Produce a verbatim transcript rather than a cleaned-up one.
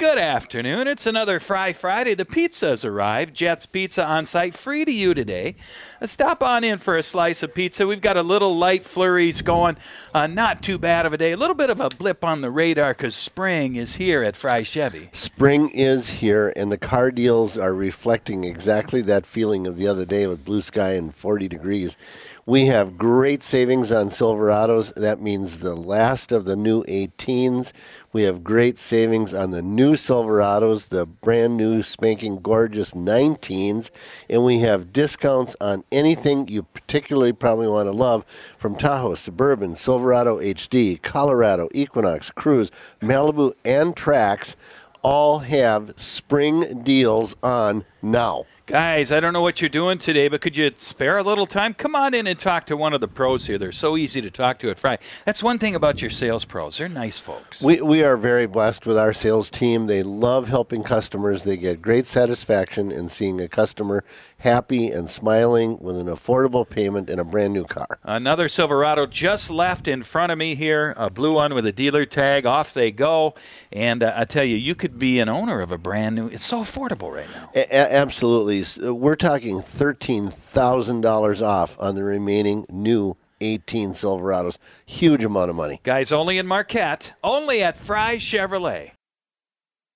Good afternoon. It's another Fry Friday. The pizza's arrived. Jet's Pizza on site, free to you today. Uh, stop on in for a slice of pizza. We've got a little light flurries going. Uh, not too bad of a day. A little bit of a blip on the radar because spring is here at Fry Chevy. Spring is here, and the car deals are reflecting exactly that feeling of the other day with blue sky and forty degrees. We have great savings on Silverados. That means the last of the new eighteens. We have great savings on the new Silverados, the brand new spanking gorgeous nineteens. And we have discounts on anything you particularly probably want to love from Tahoe, Suburban, Silverado H D, Colorado, Equinox, Cruise, Malibu, and Trax. All have spring deals on now. Guys, I don't know what you're doing today, but could you spare a little time? Come on in and talk to one of the pros here. They're so easy to talk to at Fry. That's one thing about your sales pros. They're nice folks. We we are very blessed with our sales team. They love helping customers. They get great satisfaction in seeing a customer happy and smiling with an affordable payment in a brand new car. Another Silverado just left in front of me here, a blue one with a dealer tag. Off they go. And uh, I tell you, you could be an owner of a brand new. It's so affordable right now. A- absolutely. We're talking thirteen thousand dollars off on the remaining new eighteen Silverados. Huge amount of money. Guys, only in Marquette, only at Fry Chevrolet.